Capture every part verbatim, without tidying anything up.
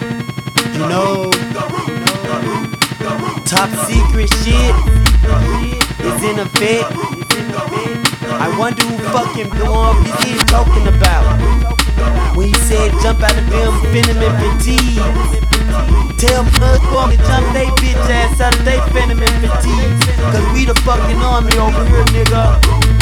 You know, top secret shit is in effect. I wonder who fucking blew off his head talking about when he said jump out of them venom and fatigue. Tell motherfuckers jump they bitch ass out of they venom and fatigue. Cause we the fucking army over here, nigga.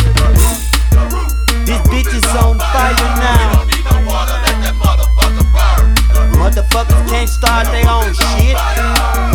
This bitch is on fire now. Motherfuckers can't start their own shit.